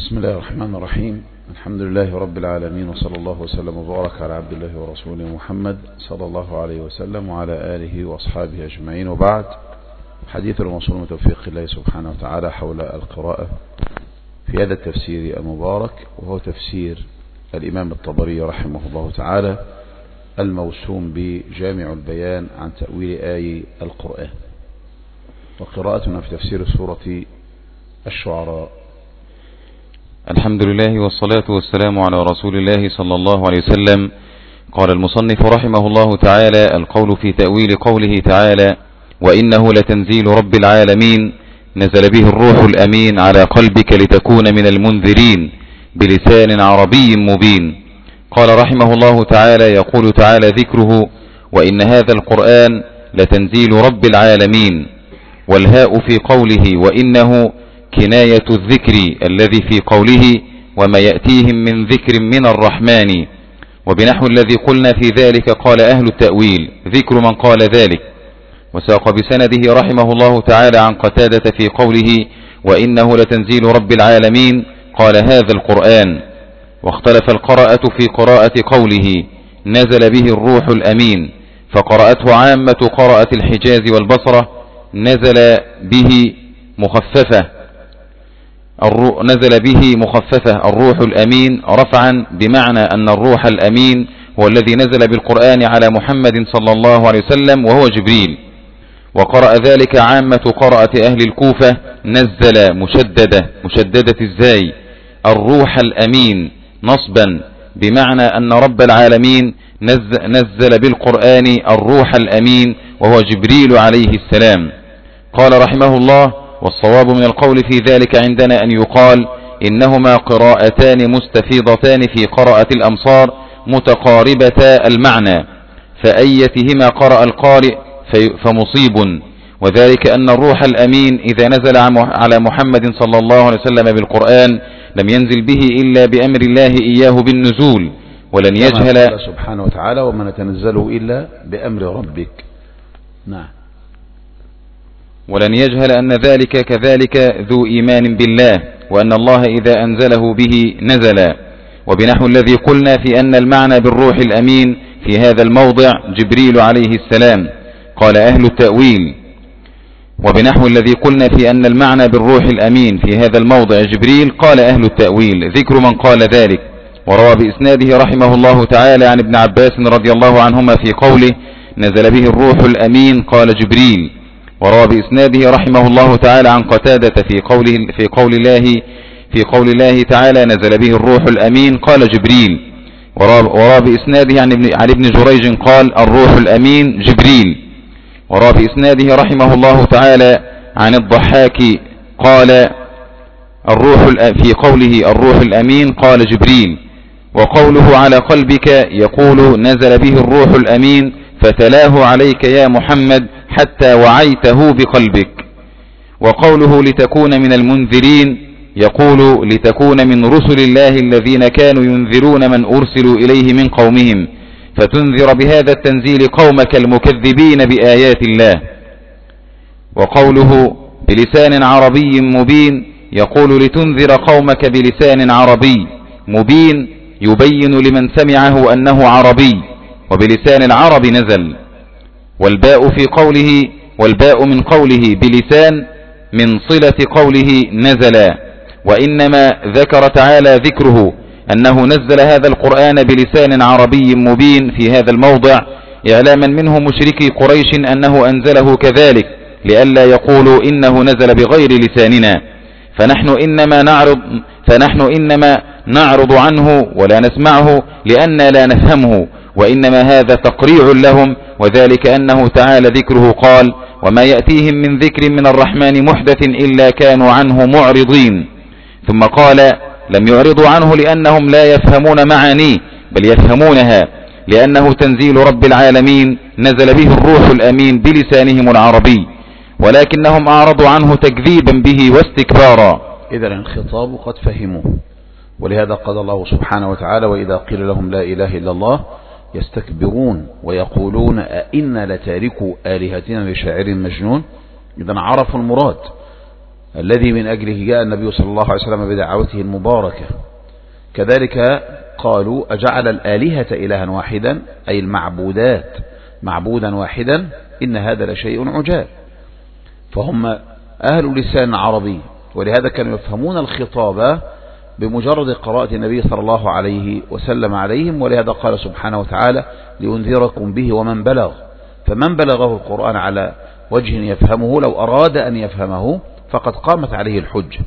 بسم الله الرحمن الرحيم. الحمد لله رب العالمين، وصلى الله وسلم وبارك على عبد الله ورسوله محمد صلى الله عليه وسلم وعلى آله وأصحابه أجمعين، وبعد. حديث الموصول من توفيق الله سبحانه وتعالى حول القراءة في هذا التفسير المبارك، وهو تفسير الإمام الطبري رحمه الله تعالى الموسوم بجامع البيان عن تأويل آي القرآن، وقراءتنا في تفسير سورة الشعراء. الحمد لله والصلاة والسلام على رسول الله صلى الله عليه وسلم. قال المصنف رحمه الله تعالى: القول في تأويل قوله تعالى: وإنه لتنزيل رب العالمين نزل به الروح الأمين على قلبك لتكون من المنذرين بلسان عربي مبين. قال رحمه الله تعالى: يقول تعالى ذكره: وإن هذا القرآن لتنزيل رب العالمين، والهاء في قوله وإنه كناية الذكر الذي في قوله وما يأتيهم من ذكر من الرحمن، وبنحو الذي قلنا في ذلك قال أهل التأويل ذكر من قال ذلك. وساق بسنده رحمه الله تعالى عن قتادة في قوله وإنه لتنزيل رب العالمين قال هذا القرآن. واختلف القراءة في قراءة قوله نزل به الروح الأمين، فقرأته عامة قراءة الحجاز والبصرة نزل به مخففة الروح الأمين رفعا، بمعنى أن الروح الأمين هو الذي نزل بالقرآن على محمد صلى الله عليه وسلم وهو جبريل. وقرأ ذلك عامة قراءة أهل الكوفة نزل مشددة الزاي الروح الأمين نصبا، بمعنى أن رب العالمين نزل بالقرآن الروح الأمين وهو جبريل عليه السلام. قال رحمه الله: والصواب من القول في ذلك عندنا أن يقال إنهما قراءتان مستفيضتان في قراءة الأمصار متقاربتا المعنى، فأيتهما قرأ القارئ فمصيب، وذلك أن الروح الأمين إذا نزل على محمد صلى الله عليه وسلم بالقرآن لم ينزل به إلا بأمر الله إياه بالنزول، ولن يجهل سبحانه وتعالى وما نتنزله إلا بأمر ربك. نعم. ولن يجهل أن ذلك كذلك ذو إيمان بالله، وأن الله إذا أنزله به نزل، وبنحو الذي قلنا في أن المعنى بالروح الأمين في هذا الموضع جبريل عليه السلام. قال أهل التأويل: وبنحو الذي قلنا في أن المعنى بالروح الأمين في هذا الموضع جبريل. قال أهل التأويل ذكر من قال ذلك. وروى بإسناده رحمه الله تعالى عن ابن عباس رضي الله عنهما في قوله نزل به الروح الأمين قال جبريل. وروى بإسناده رحمه الله تعالى عن قتادة في قول الله تعالى نزل به الروح الأمين قال جبريل. وروى بإسناده عن ابن جريج قال الروح الأمين جبريل. وروى بإسناده رحمه الله تعالى عن الضحاك قال في قوله الروح الأمين قال جبريل. وقوله على قلبك يقول نزل به الروح الأمين فتلاه عليك يا محمد حتى وعيته بقلبك. وقوله لتكون من المنذرين يقول لتكون من رسل الله الذين كانوا ينذرون من أرسلوا إليه من قومهم، فتنذر بهذا التنزيل قومك المكذبين بآيات الله. وقوله بلسان عربي مبين يقول لتنذر قومك بلسان عربي مبين يبين لمن سمعه أنه عربي، وبلسان العرب نزل. والباء من قوله بلسان من صلة قوله نزل. وإنما ذكر تعالى ذكره أنه نزل هذا القرآن بلسان عربي مبين في هذا الموضع إعلاما منه مشركي قريش أنه أنزله كذلك، لئلا يقولوا إنه نزل بغير لساننا، فنحن إنما نعرض عنه ولا نسمعه لأننا لا نفهمه، وإنما هذا تقريع لهم، وذلك أنه تعالى ذكره قال وما يأتيهم من ذكر من الرحمن محدث إلا كانوا عنه معرضين. ثم قال لم يعرضوا عنه لأنهم لا يفهمون معانيه بل يفهمونها، لأنه تنزيل رب العالمين نزل به الروح الأمين بلسانهم العربي، ولكنهم أعرضوا عنه تكذيبا به واستكبارا. إذن الخطاب قد فهموه، ولهذا قال الله سبحانه وتعالى وإذا قيل لهم لا إله إلا الله يستكبرون ويقولون أئنا لتاركوا آلهتنا لشاعر مجنون. إذن عرفوا المراد الذي من أجله جاء النبي صلى الله عليه وسلم بدعوته المباركة. كذلك قالوا أجعل الآلهة إلها واحدا، أي المعبودات معبودا واحدا، إن هذا لشيء عجاب. فهم أهل لسان عربي، ولهذا كانوا يفهمون الخطاب بمجرد قراءة النبي صلى الله عليه وسلم عليهم، ولهذا قال سبحانه وتعالى لينذركم به ومن بلغ. فمن بلغه القرآن على وجه يفهمه لو أراد أن يفهمه فقد قامت عليه الحجة.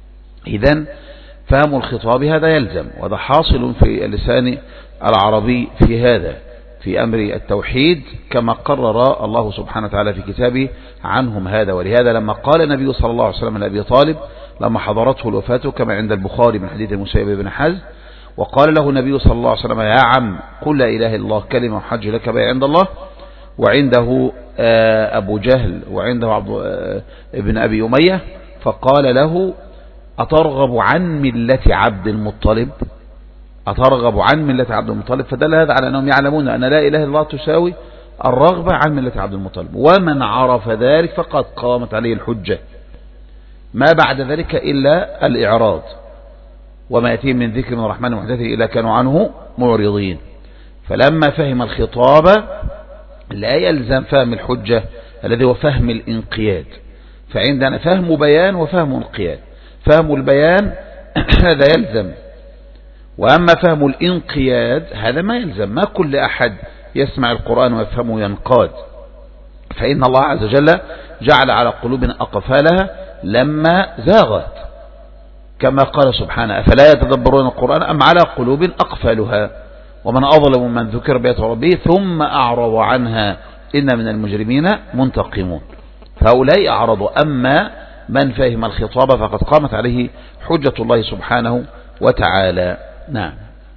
إذن فهم الخطاب هذا يلزم، وهذا حاصل في اللسان العربي في هذا، في أمر التوحيد، كما قرر الله سبحانه وتعالى في كتابه عنهم هذا. ولهذا لما قال النبي صلى الله عليه وسلم لأبي طالب لما حضرته الوفاة كما عند البخاري من حديث المسيب بن حزم، وقال له النبي صلى الله عليه وسلم يا عم قل لا إله إلا الله كلمة حج لك بها عند الله، وعنده أبو جهل وعنده ابن أبي أمية، فقال له أترغب عن ملة عبد المطلب؟ أترغب عن ملة عبد المطلب؟ فدل هذا على أنهم يعلمون أن لا إله إلا الله تساوي الرغبة عن ملة عبد المطلب، ومن عرف ذلك فقد قامت عليه الحجة. ما بعد ذلك إلا الإعراض، وما يأتيهم من ذكر من الرحمن محدثه إلا كانوا عنه معرضين. فلما فهم الخطاب لا يلزم فهم الحجة الذي هو فهم الانقياد. فعندنا فهم بيان وفهم انقياد. فهم البيان هذا يلزم، وأما فهم الانقياد هذا ما يلزم. ما كل أحد يسمع القرآن ويفهمه ينقاد، فإن الله عز وجل جعل على قلوب أقفالها لما زاغت، كما قال سبحانه أفلا يتدبرون القرآن أم على قلوب أقفالها ومن أظلم من ذكر بآيات ربه ثم أعرض عنها إن من المجرمين منتقمون. فهؤلاء أعرضوا، أما من فهم الخطاب فقد قامت عليه حجة الله سبحانه وتعالى. نعم.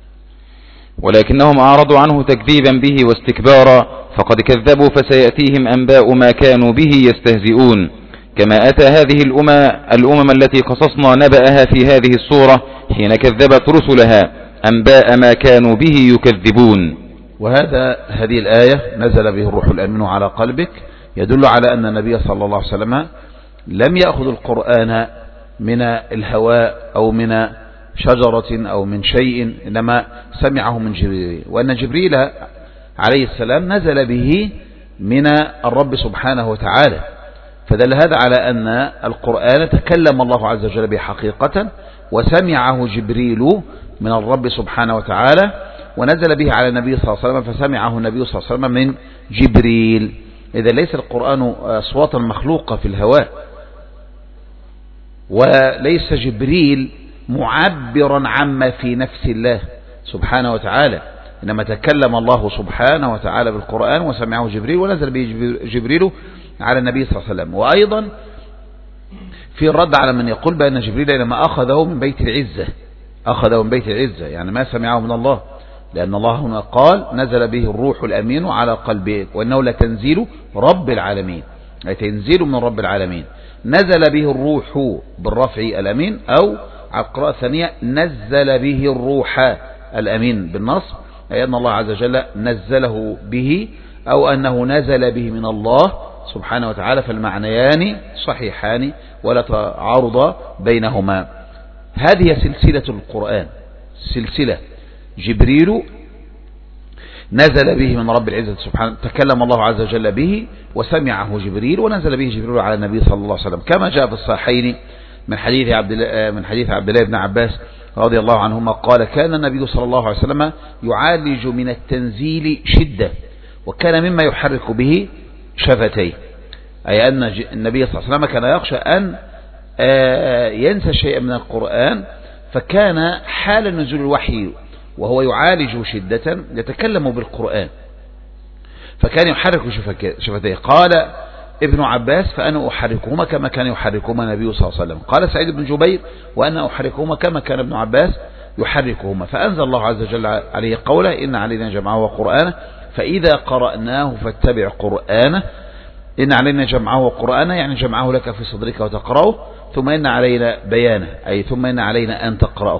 ولكنهم أعرضوا عنه تكذيبا به واستكبارا، فقد كذبوا فسيأتيهم أنباء ما كانوا به يستهزئون، كما أتى هذه الأمم التي قصصنا نبأها في هذه الصورة حين كذبت رسلها أنباء ما كانوا به يكذبون. هذه الآية نزل به الروح الأمين على قلبك، يدل على أن النبي صلى الله عليه وسلم لم يأخذ القرآن من الهواء أو من شجرة أو من شيء، إنما سمعه من جبريل، وأن جبريل عليه السلام نزل به من الرب سبحانه وتعالى. فدل هذا على أن القرآن تكلم الله عز وجل به حقيقة، وسمعه جبريل من الرب سبحانه وتعالى، ونزل به على النبي صلى الله عليه وسلم فسمعه النبي صلى الله عليه وسلم من جبريل. إذا ليس القرآن أصواتا مخلوقة في الهواء، وليس جبريل معبرا عما في نفس الله سبحانه وتعالى، إنما تكلم الله سبحانه وتعالى بالقرآن وسمعه جبريل ونزل به جبريل على النبي صلى الله عليه وسلم. وأيضا في الرد على من يقول بأن جبريل لما أخذه من بيت العزة يعني ما سمعه من الله، لأن الله هنا قال نزل به الروح الأمين على قلبك وإنه لتنزيل رب العالمين، أي تنزيل من رب العالمين. نزل به الروح بالرفع الأمين، أو على القراءة الثانية نزل به الروح الأمين بالنصب، أي أن الله عز وجل نزله به، أو أنه نزل به من الله سبحانه وتعالى. فالمعنيان صحيحان ولا تعارض بينهما. هذه سلسلة القرآن، سلسلة جبريل نزل به من رب العزة سبحانه، تكلم الله عز وجل به وسمعه جبريل ونزل به جبريل على النبي صلى الله عليه وسلم، كما جاء في الصحيحين من حديث عبد الله بن عباس رضي الله عنهما قال كان النبي صلى الله عليه وسلم يعالج من التنزيل شدة، وكان مما يحرك به شفتيه، أي أن النبي صلى الله عليه وسلم كان يخشى أن ينسى شيئا من القرآن، فكان حال نزول الوحي وهو يعالج شدة يتكلم بالقرآن، فكان يحرك شفتيه. قال ابن عباس فأنا أحركهما كما كان يحركهما النبي صلى الله عليه وسلم. قال سعيد بن جبير وأنا أحركهما كما كان ابن عباس يحركهما. فأنزل الله عز وجل عليه قوله إن علينا جمعه وقرآنه فإذا قرأناه فاتبع قرآنه. إن علينا جمعه وقرآنه يعني جمعه لك في صدرك وتقرأه، ثم إن علينا بيانه أي ثم إن علينا أن تقرأه.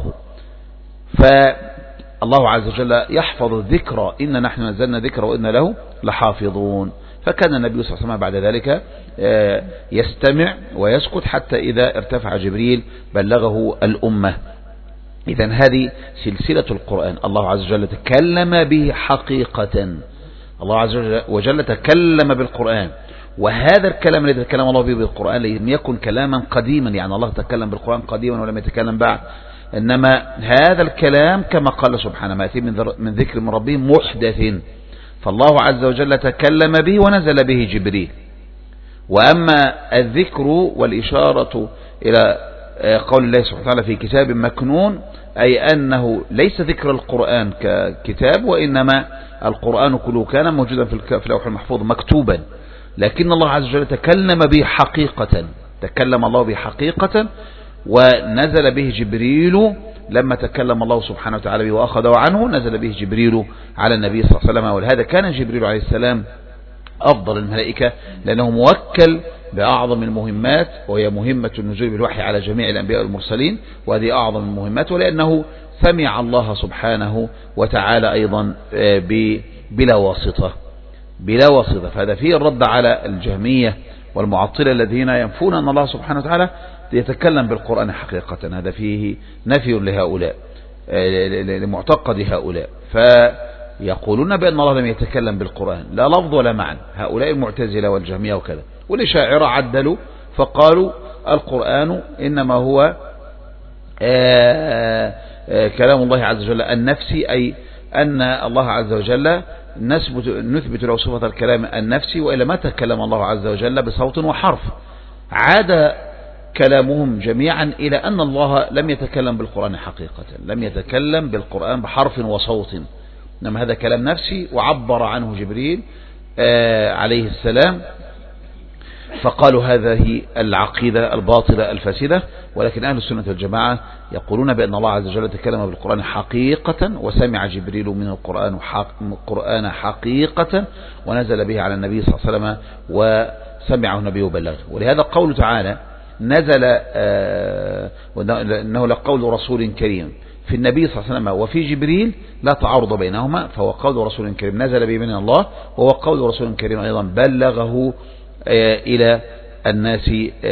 فالله عز وجل يحفظ الذكر، إن نحن نزلنا ذكر وإن له لحافظون. فكان النبي صلى الله عليه وسلم بعد ذلك يستمع ويسكت حتى إذا ارتفع جبريل بلغه الأمة. إذن هذه سلسلة القرآن، الله عز وجل تكلم به حقيقة، الله عز وجل تكلم بالقرآن، وهذا الكلام الذي تكلم الله به بالقرآن لم يكن كلاما قديما، يعني الله تكلم بالقرآن قديما ولم يتكلم بعد، إنما هذا الكلام كما قال سبحانه ما يأتي من ذكر من ربه محدث، فالله عز وجل تكلم به ونزل به جبريل. وأما الذكر والإشارة إلى قول الله سبحانه وتعالى في كتاب مكنون، أي أنه ليس ذكر القرآن ككتاب، وإنما القرآن كله كان موجودا في اللوح المحفوظ مكتوبا، لكن الله عز وجل تكلم به حقيقة، تكلم الله به حقيقة ونزل به جبريل. لما تكلم الله سبحانه وتعالى به وأخذه عنه نزل به جبريل على النبي صلى الله عليه وسلم. ولهذا كان جبريل عليه السلام أفضل الملائكة، لأنه موكل بأعظم المهمات، وهي مهمة النزول بالوحي على جميع الأنبياء والمرسلين، وهذه أعظم المهمات، ولأنه سمع الله سبحانه وتعالى أيضا بلا واسطة، بلا واسطة. فهذا فيه الرد على الجهمية والمعطلة الذين ينفون أن الله سبحانه وتعالى يتكلم بالقرآن حقيقة، هذا فيه نفي لهؤلاء، لمعتقد هؤلاء، فيقولون بأن الله لم يتكلم بالقرآن لا لفظ ولا معنى، هؤلاء المعتزلة والجهمية وكذا. والأشاعرة عدلوا فقالوا القرآن إنما هو كلام الله عز وجل النفسي، أي أن الله عز وجل نثبت له صفة الكلام النفسي، وإلا ما تكلم الله عز وجل بصوت وحرف. عاد كلامهم جميعا إلى أن الله لم يتكلم بالقرآن حقيقة، لم يتكلم بالقرآن بحرف وصوت، إنما هذا كلام نفسي وعبر عنه جبريل عليه السلام. فقالوا هذه العقيدة الباطلة الفاسدة. ولكن أهل السنة والجماعة يقولون بأن الله عز وجل تكلم بالقرآن حقيقة، وسمع جبريل من القرآن حقيقة، ونزل به على النبي صلى الله عليه وسلم وسمعه النبي وبلغه. ولهذا قول تعالى نزل إنه لقول رسول كريم في النبي صلى الله عليه وسلم وفي جبريل لا تعارض بينهما، فهو قول رسول كريم نزل به من الله، وهو قول رسول كريم أيضا بلغه إلى الناس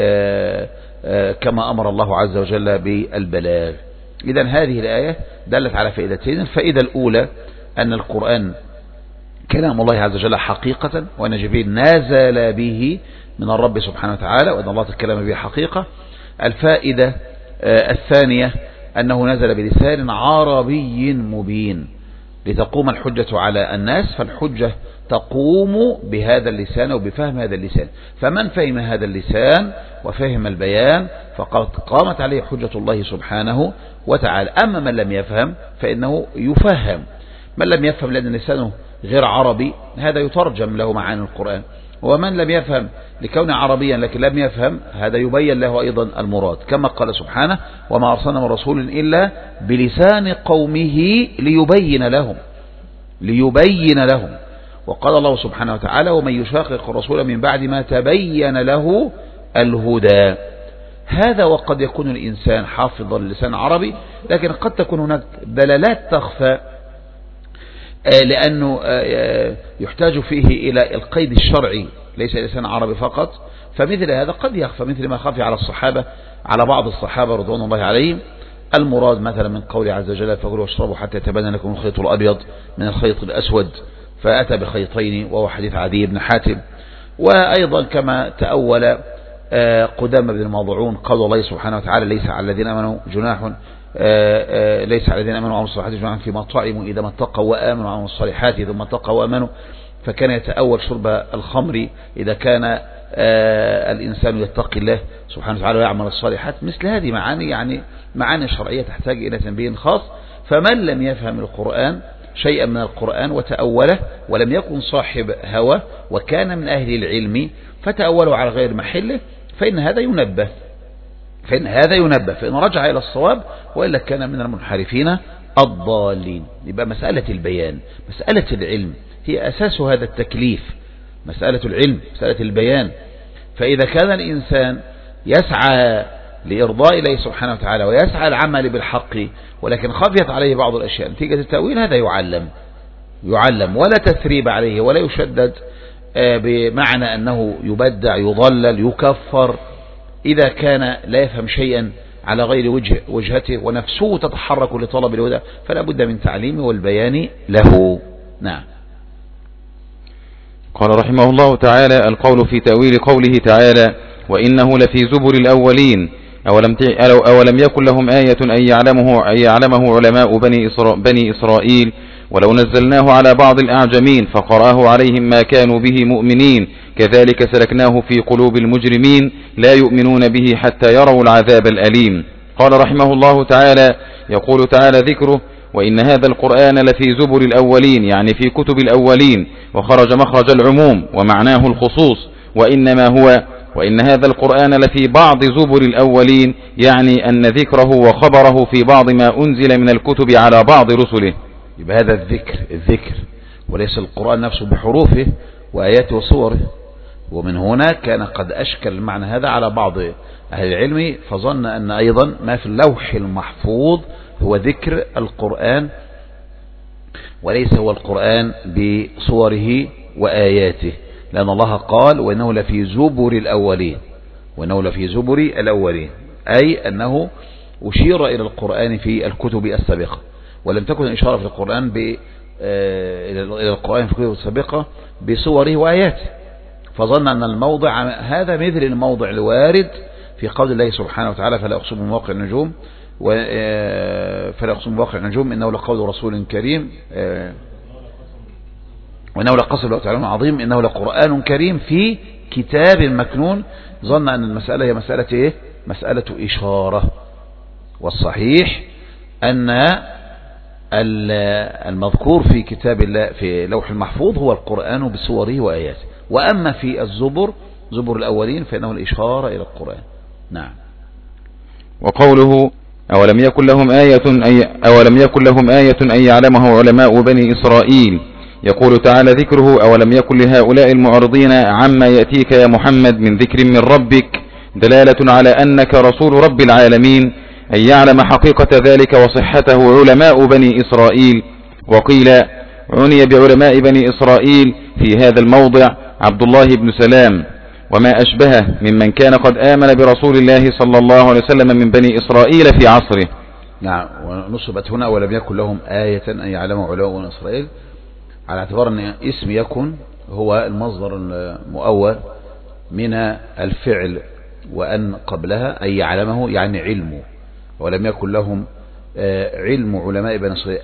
كما أمر الله عز وجل بالبلاغ. إذن هذه الآية دلت على فائدتين. الفائدة الأولى أن القرآن كلام الله عز وجل حقيقة، وأن جبريل نزل به من الرب سبحانه وتعالى، وأن الله تكلم به حقيقة. الفائدة الثانية أنه نزل بلسان عربي مبين لتقوم الحجة على الناس، فالحجة تقوم بهذا اللسان وبفهم هذا اللسان، فمن فهم هذا اللسان وفهم البيان فقد قامت عليه حجة الله سبحانه وتعالى. أما من لم يفهم فإنه يفهم، من لم يفهم لأن لسانه غير عربي هذا يترجم له معاني القرآن، ومن لم يفهم لكونه عربيا لكن لم يفهم هذا يبين له أيضا المراد، كما قال سبحانه وما أرسلنا من رسول إلا بلسان قومه ليبين لهم. وقال الله سبحانه وتعالى ومن يشاقق الرسول من بعد ما تبين له الهدى. هذا وقد يكون الإنسان حافظا للسان عربي، لكن قد تكون هناك دلالات تخفى، لأنه يحتاج فيه إلى القيد الشرعي ليس لسان عربي فقط، فمثل هذا قد يخفى، مثل ما خفي على الصحابة، على بعض الصحابة رضوان الله عليهم. المراد مثلا من قوله عز وجل فكلوا واشربوا حتى يتبين لكم الخيط الأبيض من الخيط الأسود، فأتى بخيطين، وهو حديث عدي بن حاتم. وأيضا كما تأول قدامى بن المضعون قول الله سبحانه وتعالى ليس على الذين آمنوا جناح ليس على الذين آمنوا وعملوا الصالحات جناح فيما طعموا إذا ما اتقوا وآمنوا وعملوا الصالحات ثم اتقوا وآمنوا، فكان يتأول شرب الخمر إذا كان الإنسان يتقي الله سبحانه وتعالى ويعمل الصالحات. مثل هذه معاني، يعني معاني شرعية تحتاج إلى تنبيه خاص. فمن لم يفهم القرآن شيئا من القرآن وتأوله ولم يكن صاحب هوى وكان من أهل العلم فتأوله على غير محله، فإن هذا ينبه فإن رجع إلى الصواب، وإلا كان من المنحرفين الضالين. يبقى مسألة البيان، مسألة العلم هي أساس هذا التكليف، مسألة العلم، مسألة البيان. فإذا كان الإنسان يسعى لإرضاء الله سبحانه وتعالى ويسعى العمل بالحق، ولكن خفيت عليه بعض الأشياء نتيجة التأويل، هذا يعلم ولا تثريب عليه ولا يشدد بمعنى أنه يبدع يضلل يكفر إذا كان لا يفهم شيئا على غير وجهته ونفسه تتحرك لطلب الهدى فلا بد من تعليمه والبيان له. نعم. قال رحمه الله تعالى: القول في تأويل قوله تعالى: وإنه لفي زبر الأولين أولم يكن لهم آية أن يعلمه علماء بني إسرائيل ولو نزلناه على بعض الأعجمين فقرأه عليهم ما كانوا به مؤمنين كذلك سلكناه في قلوب المجرمين لا يؤمنون به حتى يروا العذاب الأليم. قال رحمه الله تعالى: يقول تعالى ذكره: وإن هذا القرآن لفي زبر الأولين، يعني في كتب الأولين، وخرج مخرج العموم ومعناه الخصوص، وإن هذا القرآن لفي بعض زبر الأولين، يعني أن ذكره وخبره في بعض ما أنزل من الكتب على بعض رسله. يبقى هذا الذكر وليس القرآن نفسه بحروفه وآياته وصوره. ومن هنا كان قد أشكل المعنى هذا على بعض أهل العلم فظن أن أيضا ما في اللوح المحفوظ هو ذكر القرآن وليس هو القرآن بصوره وآياته، لأن الله قال: وإنه لفي زبر الأولين، أي أنه أشير إلى القرآن في الكتب السابقة، ولم تكن إشارة في القرآن إلى القرآن في الكتب السابقة بصوره وآياته، فظن أن الموضع هذا مثل الموضع الوارد في قول الله سبحانه وتعالى: فلا أقسم بمواقع النجوم إنه لقول رسول كريم وإنه لقسم لو تعلمون عظيم إنه لقرآن كريم في كتاب مكنون. ظن أن المسألة هي مسألة إيه؟ مسألة إشارة، والصحيح أن المذكور في كتاب الله في لوح المحفوظ هو القرآن بصوره وآياته، وأما في زبر الأولين فإنه الإشارة إلى القرآن. نعم. وقوله: أولم يكن لهم آية أن يعلمه علماء بني إسرائيل، يقول تعالى ذكره: أولم يكن لهؤلاء المعرضين عما يأتيك يا محمد من ذكر من ربك دلالة على أنك رسول رب العالمين، أن يعلم حقيقة ذلك وصحته علماء بني إسرائيل. وقيل عني بعلماء بني إسرائيل في هذا الموضع عبد الله بن سلام وما أشبهه ممن كان قد آمن برسول الله صلى الله عليه وسلم من بني إسرائيل في عصره. نعم. ونصبت هنا: ولم يكن لهم آية أن يعلموا علماء بني إسرائيل، على اعتبار أن اسم يكن هو المصدر المؤول من الفعل، وأن قبلها أي يعلمه يعني علمه. ولم يكن لهم علم علماء بني إسرائيل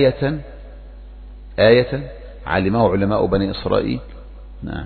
آية علمه علماء بني إسرائيل. نعم.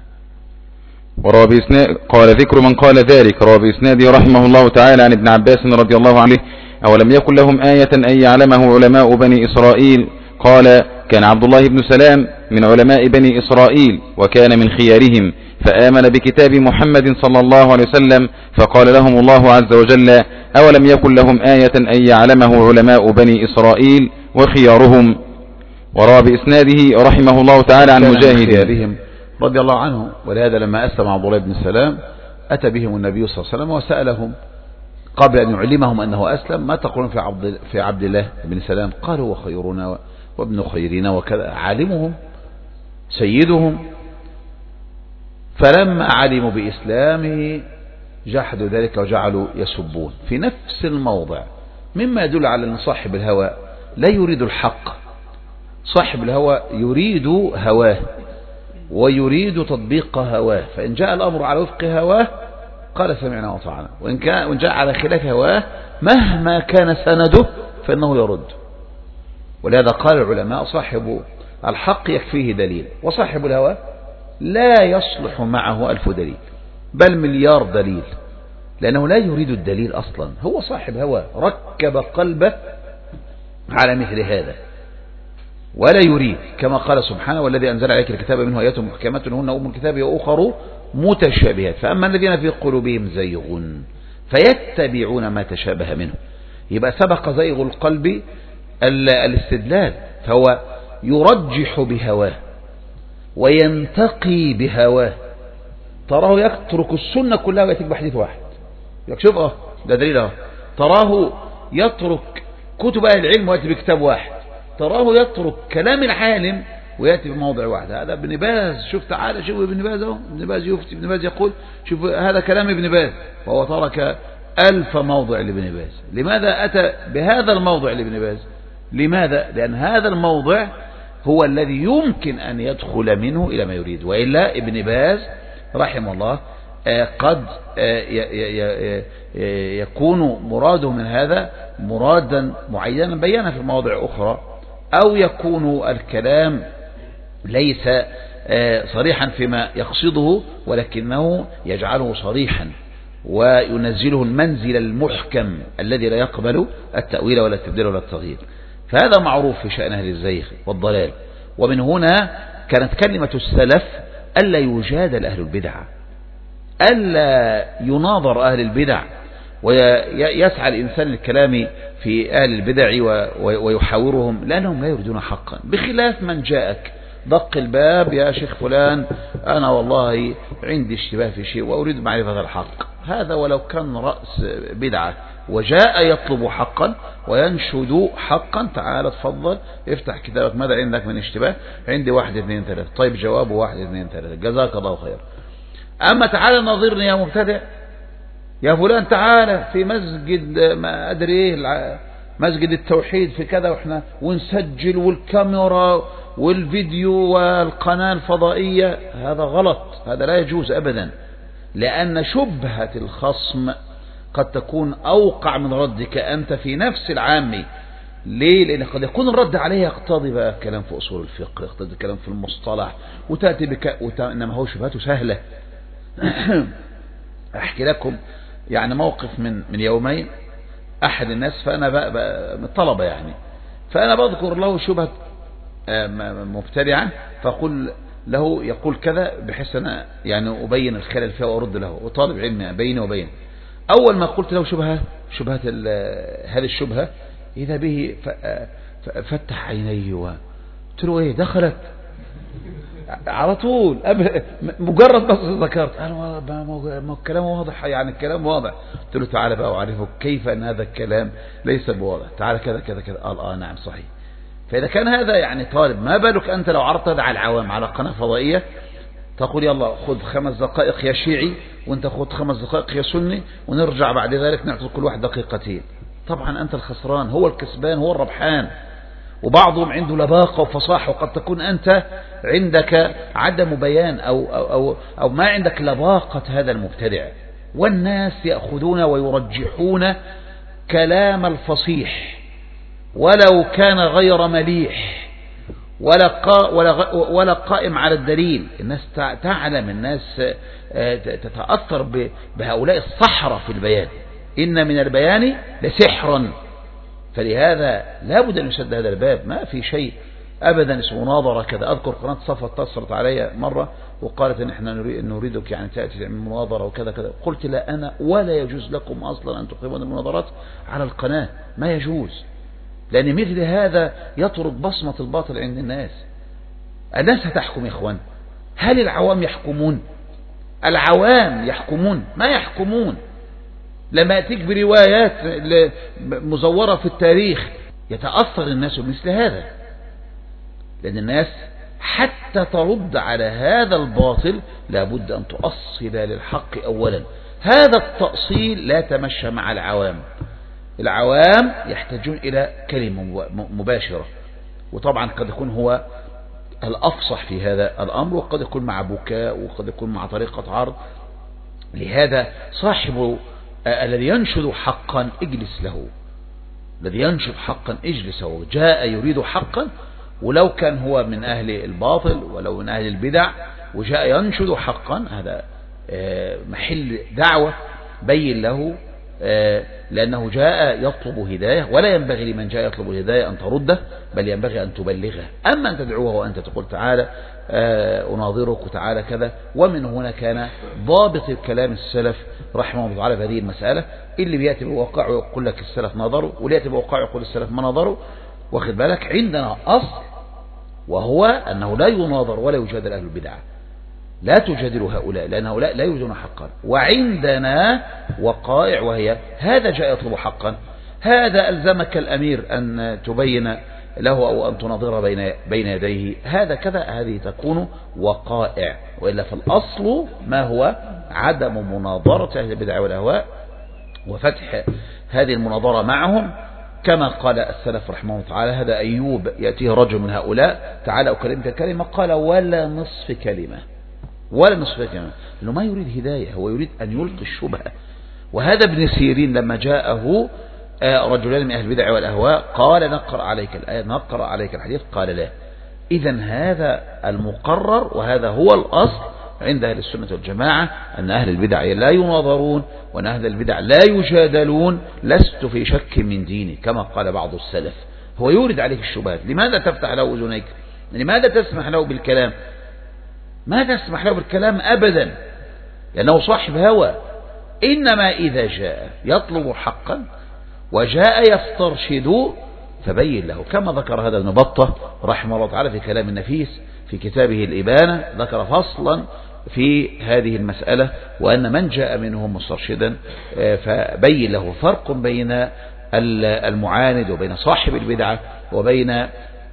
قال ذكر من قال ذلك روى بإسناده رحمه الله تعالى عن ابن عباس رضي الله عنه: أولم يكن لهم آية أن يعلمه علماء بني إسرائيل. قال: كان عبد الله بن سلام من علماء بني إسرائيل وكان من خيارهم، فآمن بكتاب محمد صلى الله عليه وسلم، فقال لهم الله عز وجل: أولم يكن لهم آية أن يعلمه علماء بني إسرائيل وخيارهم. وروى بإسناده رحمه الله تعالى عن مجاهد رضي الله عنه. ولهذا لما أسلم عبد الله بن سلام أتى بهم النبي صلى الله عليه وسلم وسألهم قبل أن يعلمهم أنه أسلم: ما تقولون في عبد الله بن سلام؟ قالوا: وخيرنا وابن خيرنا وكذا، عالمهم سيدهم. فلما علموا بإسلامه جحدوا ذلك وجعلوا يسبون في نفس الموضع، مما يدل على أن صاحب الهوى لا يريد الحق. صاحب الهوى يريد هواه ويريد تطبيق هواه، فإن جاء الأمر على وفق هواه قال سمعنا وطعنا، وإن جاء على خلاف هواه مهما كان سنده فإنه يرد. ولهذا قال العلماء: صاحب الحق يكفيه دليل، وصاحب الهوى لا يصلح معه 1000 دليل بل مليار دليل، لأنه لا يريد الدليل أصلا. هو صاحب هوى ركب قلبه على مثل هذا ولا يريد، كما قال سبحانه: والذي أنزل عليك الكتاب منه آيات محكمات هن أم الكتاب وأخر متشابهات، فأما الذين في قلوبهم زيغ فيتبعون ما تشابه منه. يبقى سبق زيغ القلب الاستدلال، فهو يرجح بهواه وينتقي بهواه. تراه يترك السنة كلها ويأتيك بحديث واحد، شوف ده دليل. تراه يترك كتب أهل العلم ويأتي بكتاب واحد، تراه يترك كلام العالم ويأتي بموضع واحد. هذا ابن باز، شوف تعالى شوف ابن باز اهو، ابن باز يفتي، ابن باز يقول، شوف هذا كلام ابن باز، وهو ترك 1000 موضع لابن باز. لماذا أتى بهذا الموضع لابن باز؟ لماذا؟ لأن هذا الموضع هو الذي يمكن أن يدخل منه إلى ما يريد، وإلا ابن باز رحمه الله قد يكون مراده من هذا مرادا معينا بيانا في مواضع أخرى، أو يكون الكلام ليس صريحا فيما يقصده، ولكنه يجعله صريحا وينزله المنزل المحكم الذي لا يقبل التأويل ولا التبديل ولا التغيير. فهذا معروف في شأن أهل الزيغ والضلال. ومن هنا كانت كلمة السلف ألا يجادل أهل البدع، ألا يناظر أهل البدع، ويسعى الإنسان للكلام في أهل البدع ويحاورهم، لأنهم لا يريدون حقا، بخلاف من جاءك دق الباب: يا شيخ فلان أنا والله عندي اشتباه في شيء وأريد معرفة الحق. هذا ولو كان رأس بدعة وجاء يطلب حقا وينشد حقا، تعال اتفضل افتح كتابك، ماذا عندك من اشتباه؟ عندي 1 2 3. طيب جوابه 1 2 3، جزاك الله خير. أما تعال ناظرني يا مبتدع، يا فلان تعال في مسجد ما أدري إيه، مسجد التوحيد في كذا، وإحنا ونسجل والكاميرا والفيديو والقناة الفضائية. هذا غلط، هذا لا يجوز أبدا، لأن شبهة الخصم قد تكون أوقع من ردك أنت في نفس العامي. ليه؟ لأن قد يكون الرد عليه يقتضي بقى كلام في أصول الفقه، يقتضي كلام في المصطلح، وتأتي إنما هو شبهته سهلة. أحكي لكم يعني موقف من يومين. أحد الناس، فأنا بقى من الطلبة يعني، فأنا بذكر له شبهة مبتدعة، فأقول له يقول كذا، بحيث أنا يعني أبين الخلل فيها وأرد له، وطالب علمي بيني وبينه. أول ما قلت له شبهة هذه الشبهة، إذا به فتح عيني قلت له: إيه دخلت على طول مجرد بس ذكرت أنا الكلام واضح، يعني الكلام واضح. قلت له: تعالى بقى أعرفك كيف أن هذا الكلام ليس بواضح، تعالى كذا كذا كذا. قال: نعم صحيح. فإذا كان هذا يعني طالب، ما بالك أنت لو عرضت هذا على العوام على قناة فضائية، تقول: يلا خذ 5 دقائق يا شيعي، وانت خذ 5 دقائق يا سني، ونرجع بعد ذلك نعطي كل واحد 2 دقيقتين. طبعا أنت الخسران، هو الكسبان، هو الربحان. وبعضهم عنده لباقة وفصاحة، وقد تكون أنت عندك عدم بيان أو ما عندك لباقة هذا المبتدع. والناس يأخذون ويرجحون كلام الفصيح ولو كان غير مليح ولا قائم على الدليل. الناس تعلم، الناس تتأثر بهؤلاء السحرة في البيان. إن من البيان لسحرا. فلهذا لا بد أن يسد هذا الباب، ما في شيء أبدا اسمه مناظرة كذا. أذكر قناة صفا اتصلت علي مرة وقالت إن إحنا نريدك يعني تأتي تعمل مناظرة وكذا كذا. قلت: لا، أنا ولا يجوز لكم أصلا أن تقيمون المناظرات على القناة، ما يجوز، لأن مثل هذا يترك بصمة الباطل عند الناس. الناس هتحكم يا إخوان. هل العوام يحكمون؟ العوام يحكمون؟ ما يحكمون. لما يأتيك بروايات مزورة في التاريخ يتأثر الناس بمثل هذا، لأن الناس حتى ترد على هذا الباطل لابد أن تؤصل للحق أولا. هذا التأصيل لا تمشى مع العوام. العوام يحتاجون إلى كلمة مباشرة، وطبعا قد يكون هو الأفصح في هذا الأمر، وقد يكون مع بكاء، وقد يكون مع طريقة عرض. لهذا صاحب الذي ينشد حقا اجلس له، الذي ينشد حقا اجلسه. جاء يريد حقا، ولو كان هو من أهل الباطل ولو من أهل البدع وجاء ينشد حقا، هذا محل دعوة، بين له، لأنه جاء يطلب هداية، ولا ينبغي لمن جاء يطلب الهداية أن ترده، بل ينبغي أن تبلغه. أما أن تدعوه وأنت تقول: تعالى أناظرك وتعالى كذا. ومن هنا كان ضابط الكلام السلف رحمه الله تعالى في هذه المسألة. اللي بيأتي بواقعه يقول لك السلف نظروا، واللي يأتي بواقعه يقول السلف ما نظروا. واخد بالك؟ عندنا أصل، وهو أنه لا يناظر ولا يجادل أهل البدع، لا تجادل هؤلاء، لأن هؤلاء لا يريدون حقا. وعندنا وقائع، وهي هذا جاء يطلب حقا، هذا ألزمك الأمير أن تبين له أو أن تناظر بين يديه هذا كذا، هذه تكون وقائع. وإلا فالأصل ما هو عدم مناظرة أهل البدع والأهواء وفتح هذه المناظرة معهم، كما قال السلف رحمه الله تعالى. هذا أيوب يأتيه رجل من هؤلاء تعالى أكلمك كلمة، قال ولا نصف كلمة، ولا نصف كلمة، لأنه ما يريد هداية، هو يريد أن يلقي الشبهة. وهذا ابن سيرين لما جاءه رجلان من أهل البدع والأهواء قال نقرأ عليك الآية، نقرأ عليك الحديث، قال لا. إذن هذا المقرر وهذا هو الأصل عند أهل السنة والجماعة، أن أهل البدع لا يناظرون وأن أهل البدع لا يجادلون. لست في شك من ديني كما قال بعض السلف. هو يورد عليك الشبهات، لماذا تفتح له أذنيك؟ لماذا تسمح له بالكلام؟ ما تسمح له بالكلام أبدا، لأنه صاحب هوى. إنما إذا جاء يطلب حقا وجاء يسترشد فبين له، كما ذكر هذا ابن بطة رحمه الله تعالى في كلام النفيس في كتابه الإبانة، ذكر فصلا في هذه المسألة، وأن من جاء منهم مسترشدا فبين له فرق بين المعاند وبين صاحب البدعة وبين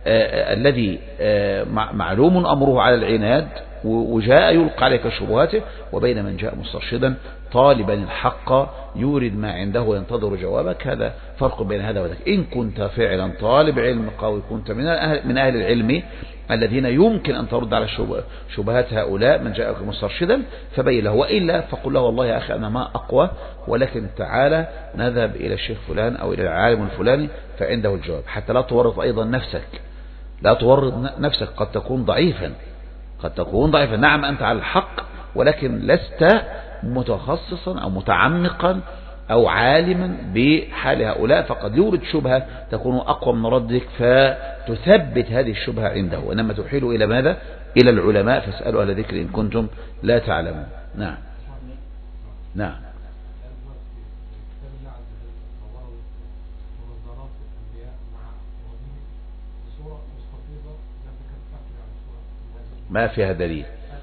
الذي معلوم أمره على العناد وجاء يلقى عليك شبهاته، وبين من جاء مسترشدا طالبا الحق يورد ما عنده وينتظر جوابك. هذا فرق بين هذا وذاك. إن كنت فعلا طالب علم قوي، كنت من أهل العلم الذين يمكن أن ترد على شبهات هؤلاء من جاءك مسترشدا فبين له، وإلا فقل له والله يا أخي أنا ما أقوى، ولكن تعالى نذهب إلى الشيخ فلان أو إلى العالم الفلاني فعنده الجواب، حتى لا تورط أيضا نفسك، لا تورط نفسك، قد تكون ضعيفا، قد تكون ضعيفا. نعم أنت على الحق، ولكن لست متخصصا أو متعمقا أو عالما بحال هؤلاء، فقد يورد شبهة تكون أقوى من ردك فتثبت هذه الشبهة عنده، وإنما تحيل إلى ماذا؟ إلى العلماء، فاسألوا أهل ذكر إن كنتم لا تعلمون. نعم نعم. ما فيها دليل،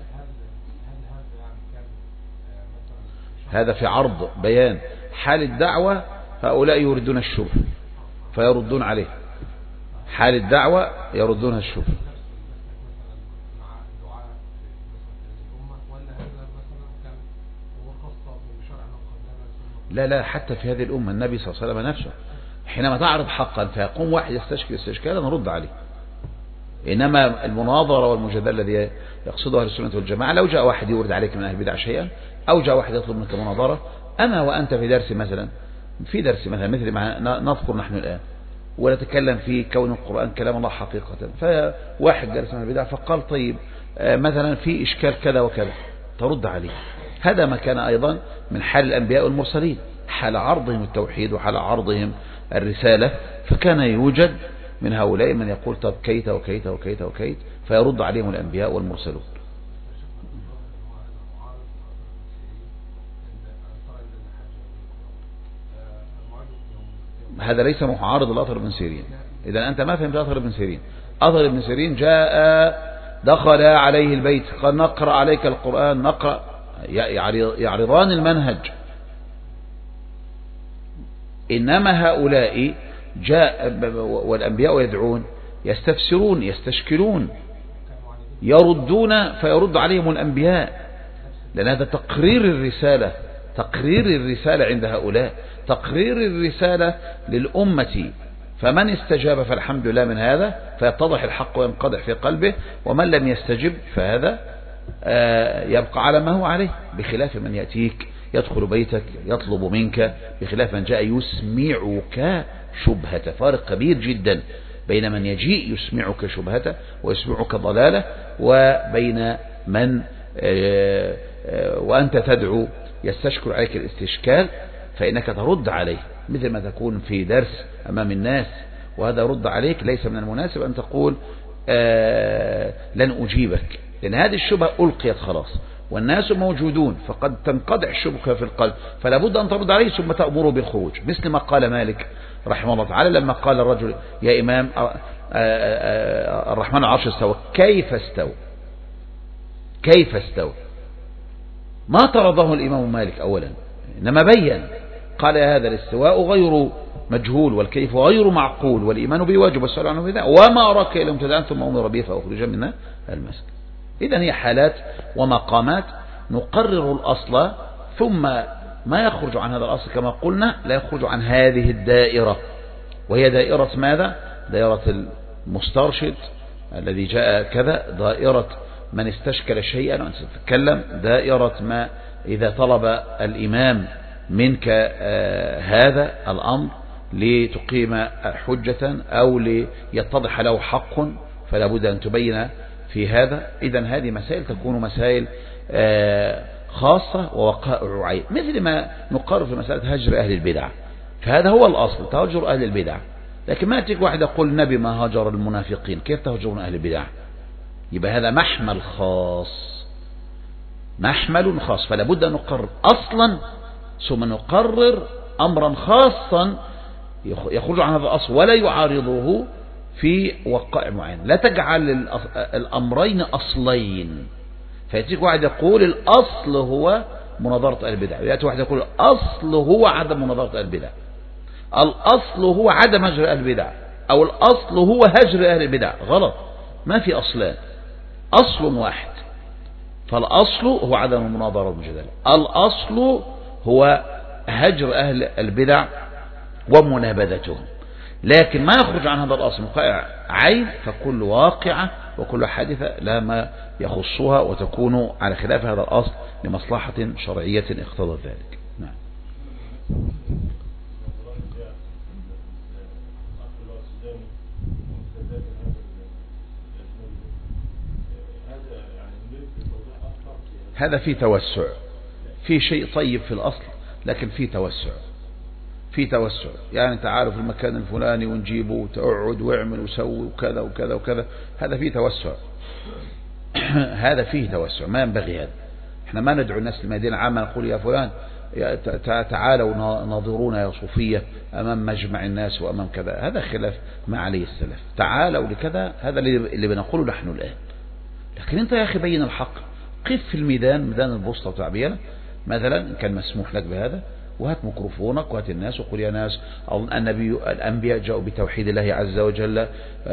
هذا في عرض بيان حال الدعوة. هؤلاء يردون الشبه فيردون عليه، حال الدعوة يردون الشبه. لا لا، حتى في هذه الأمة النبي صلى الله عليه وسلم نفسه حينما تعرض حقا فيقوم واحد يستشكل استشكالا نرد عليه. إنما المناظرة والمجادلة الذي يقصدها أهل السنة والجماعة، لو جاء واحد يورد عليك من أهل البدع شيئا، أو جاء واحد يطلب منك مناظرة، أما وأنت في درس مثلا، مثل ما نذكر نحن الآن ونتكلم في كون القرآن كلام الله حقيقة، فواحد جالس من البدع فقال طيب مثلا في إشكال كذا وكذا، ترد عليه. هذا ما كان أيضا من حال الأنبياء والمرسلين، حال عرضهم التوحيد وحال عرضهم الرسالة، فكان يوجد من هؤلاء من يقول طب كيت وكيت وكيت وكيت، فيرد عليهم الأنبياء والمرسلون. هذا ليس معارض الأثر بن سيرين. إذا أنت ما فهمت أثر بن سيرين. أثر بن سيرين جاء دخل عليه البيت قال نقرأ عليك القرآن، نقرأ، يعرضان المنهج. إنما هؤلاء جاء والأنبياء يدعون، يستفسرون، يستشكلون، يردون، فيرد عليهم الأنبياء، لأن هذا تقرير الرسالة، تقرير الرسالة عند هؤلاء، تقرير الرسالة للأمة. فمن استجاب فالحمد لله من هذا، فيتضح الحق وينقضح في قلبه، ومن لم يستجب فهذا يبقى على ما هو عليه، بخلاف من يأتيك يدخل بيتك يطلب منك، بخلاف من جاء يسمعك شبهة. فارق كبير جدا بين من يجيء يسمعك شبهة ويسمعك ضلالة، وبين من وأنت تدعو يستشكل عليك الاستشكال، فإنك ترد عليه مثل ما تكون في درس أمام الناس وهذا رد عليك. ليس من المناسب أن تقول لن أجيبك، لأن هذه الشبهة ألقيت خلاص والناس موجودون، فقد تنقضع الشبكة في القلب، فلا بد أن ترد عليه ثم تأمره بالخروج، مثل ما قال مالك رحمه الله تعالى لما قال الرجل يا إمام الرحمن العرش استوى، كيف استوى؟ كيف استوى؟ ما طرده الإمام مالك أولا، إنما بين، قال هذا الاستواء غير مجهول والكيف غير معقول والإيمان به واجب والسؤال عنه بدعة وما أراك إلا مبتدعا ثم أمر به فأخرج منها المسجد. إذن هي حالات ومقامات نقرر الأصل ثم ما يخرج عن هذا الأصل كما قلنا لا يخرج عن هذه الدائرة، وهي دائرة ماذا؟ دائرة المسترشد الذي جاء كذا، دائرة من استشكل شيئا وأنت تتكلم، دائرة ما إذا طلب الإمام منك هذا الأمر لتقيم حجة أو ليتضح له حق فلا بد أن تبين في هذا. إذن هذه مسائل تكون مسائل خاصة ووقائع عين، مثل ما نقرر في مسألة هجر أهل البدع، فهذا هو الأصل تهجر أهل البدع. لكن ما تيجي واحد يقول النبي ما هجر المنافقين، كيف تهجرون أهل البدع؟ يبقى هذا محمل خاص، محمل خاص، فلا بد أن نقرر أصلا ثم نقرر أمرا خاصا يخرج عن هذا الأصل ولا يعارضه في وقائع معين. لا تجعل الأمرين أصلين، فيأتيك واحد يقول الأصل هو مناظرة البدع، ويأتي واحد يقول الأصل هو عدم مناظرة البدع، الأصل هو عدم هجر أهل البدع، أو الأصل هو هجر أهل البدع. غلط، ما في أصلان، أصل واحد. فالأصل هو عدم المناظرة والمجادلة، الأصل هو هجر أهل البدع ومنابذتهم. لكن ما يخرج عن هذا الأصل وقائع عين، فكل واقعة وكل حادثة لا ما يخصها وتكون على خلاف هذا الأصل لمصلحة شرعية اقتضت ذلك. نعم. هذا فيه توسع، في شيء طيب في الأصل لكن فيه توسع، في توسع، يعني تعالوا في المكان الفلاني ونجيبه وتقعد واعمل وسوي وكذا وكذا وكذا، هذا فيه توسع. هذا فيه توسع، ما ينبغي هذا. احنا ما ندعو الناس للمدينة عامة نقول يا فلان تعالوا ناظرونا يا صوفية أمام مجمع الناس وأمام كذا، هذا خلاف ما عليه السلف. تعالوا لكذا، هذا اللي بنقوله نحن الآن. لكن انت يا أخي بين الحق، قف في الميدان، ميدان البسطة وتعبيرة مثلا إن كان مسموح لك بهذا، وهات ميكروفونك وهات الناس وقل يا ناس الأنبياء جاءوا بتوحيد الله عز وجل،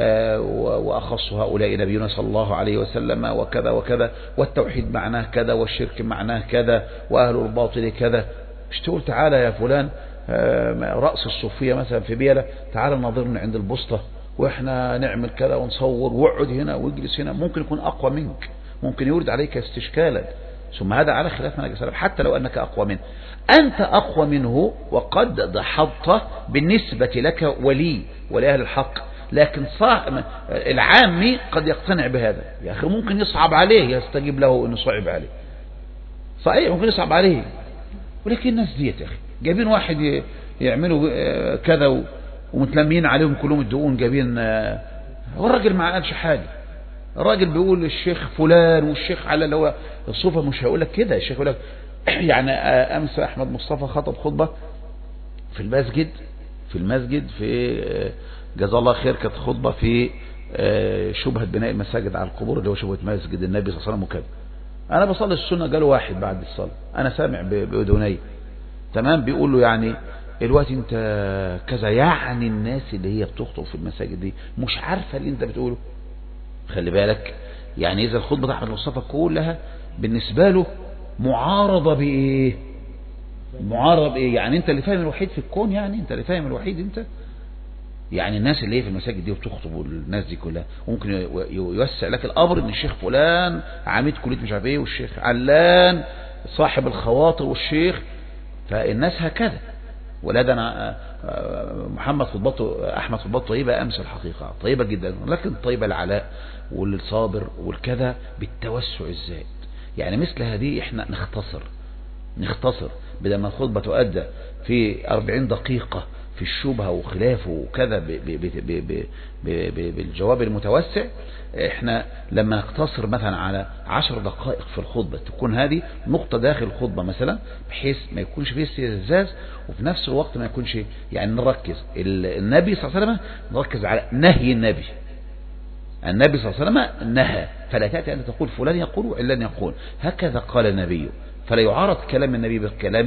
وأخص هؤلاء نبينا صلى الله عليه وسلم وكذا وكذا، والتوحيد معناه كذا والشرك معناه كذا وأهل الباطل كذا. مش تقول تعالى يا فلان رأس الصوفية مثلا في بيلة، تعالى ناظرنا عند البسطة وإحنا نعمل كذا ونصور، واقعد هنا واجلس هنا، ممكن يكون أقوى منك، ممكن يورد عليك استشكالا، ثم هذا على خلاف منهج السلف. حتى لو أنك أقوى منه، أنت أقوى منه وقد ضحضت بالنسبة لك ولأهل الحق، لكن العامي قد يقتنع بهذا. يا أخي ممكن يصعب عليه، يستجيب له أنه صعب عليه، صحيح ممكن يصعب عليه، ولكن الناس ديت يا أخي جايبين واحد يعملوا كذا ومتلمين عليهم كلهم الدقون، جايبين والراجل ما قالش حاجة. الراجل بيقول الشيخ فلان والشيخ على اللي هو الصوفة، مش هيقول لك كده. الشيخ يقول لك يعني أمس أحمد مصطفى خطب خطبة في المسجد في جزاه الله خير، كانت خطبة في شبهة بناء المساجد على القبور، اللي هو شبهة مسجد النبي صلى الله عليه وسلم وكذا. أنا بصلي السنة، جاله واحد بعد الصلاة، أنا سامع بأذني تمام، بيقول له يعني الوقت انت كذا، يعني الناس اللي هي بتخطب في المساجد دي مش عارفة اللي انت بتقوله. خلي بالك، يعني إذا الخطبة أحمد مصطفى كلها بالنسبة له معارضة بإيه؟ معارضة بإيه؟ يعني أنت اللي فاهم الوحيد في الكون، يعني أنت اللي فاهم الوحيد أنت، يعني الناس اللي هي في المساجد دي وبتخطب والناس دي كلها، ممكن يوسع لك الأمر إن الشيخ فلان عميد كلية مش عارف إيه، والشيخ علان صاحب الخواطر، والشيخ، فالناس هكذا. ولهذا أنا محمد خطبته أحمد خطبته طيبة أمس الحقيقة طيبة جدا، لكن طيبة العلاء والصابر والكذا بالتوسع الزائد. يعني مثل هذه احنا نختصر بدل ما الخطبة تؤدى في 40 دقيقة في الشبهة وخلافه وكذا بالجواب المتوسع. احنا لما نقتصر مثلا على 10 دقائق في الخطبة، تكون هذه نقطة داخل الخطبة مثلا، بحيث ما يكونش فيه استفزاز، وفي نفس الوقت ما يكونش يعني نركز النبي صلى الله عليه وسلم، نركز على نهي النبي صلى الله عليه وسلم نهى، فلا تأتي أن تقول فلان يقول وعلان يقول، هكذا قال النبي، فلا يعارض كلام النبي بالكلام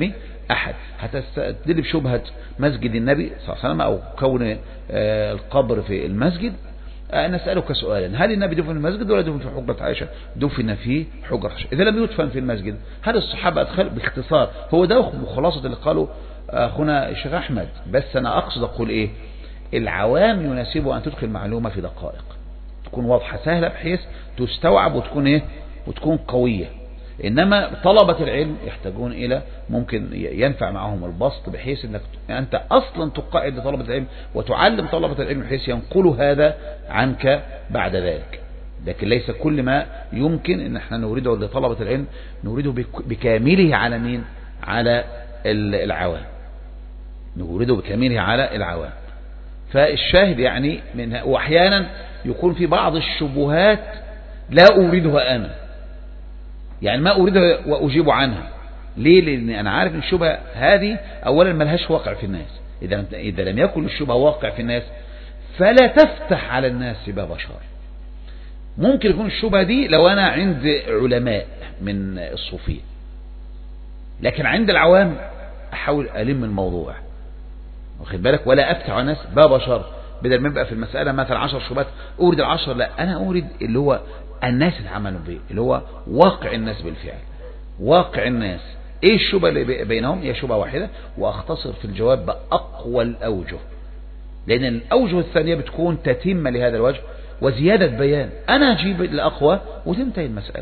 أحد هتستدل بشبهة مسجد النبي صلى الله عليه وسلم أو كون القبر في المسجد، نسألك سؤالا: هل النبي دفن في المسجد ولا دفن في حجرة عائشة؟ دفن في حجرة عائشة. إذا لم يدفن في المسجد هل الصحابة أدخل؟ باختصار هو ده خلاصة اللي قاله أخونا الشيخ أحمد. بس أنا أقصد أقول إيه؟ العوام يناسبه أن تدخل معلومة في دقائق تكون واضحة سهلة بحيث تستوعب وتكون إيه؟ وتكون قوية. إنما طلبة العلم يحتاجون إلى ممكن ينفع معهم البسط بحيث أنك أنت أصلا تقاعد لطلبة العلم وتعلم طلبة العلم بحيث ينقلوا هذا عنك بعد ذلك. لكن ليس كل ما يمكن أن احنا نورده لطلبة العلم نورده بكامله على مين؟ على العوام، نورده بكامله على العوام. فالشاهد يعني منها، وأحيانا يكون في بعض الشبهات لا أوردها أنا، يعني ما أريدها وأجيب عنها. ليه؟ لأن أنا عارف أن الشبهة هذه أولا ملهاش واقع في الناس. إذا لم يكن الشبهة واقع في الناس فلا تفتح على الناس باب شر. ممكن يكون الشبهة دي لو أنا عند علماء من الصوفية، لكن عند العوام أحاول ألم الموضوع، واخد بالك، ولا أفتح على الناس باب شر. بدل ما يبقى في المسألة مثلا 10 شبهات أورد 10، لا، أنا أورد اللي هو الناس اتعاملوا به، اللي هو واقع الناس بالفعل، واقع الناس. ايه الشبهة اللي بينهم؟ هي شبهة واحدة، واختصر في الجواب بأقوى الأوجه، لأن الأوجه الثانية بتكون تتم لهذا الوجه وزيادة بيان. أنا أجيب الأقوى وتنتهي المسألة،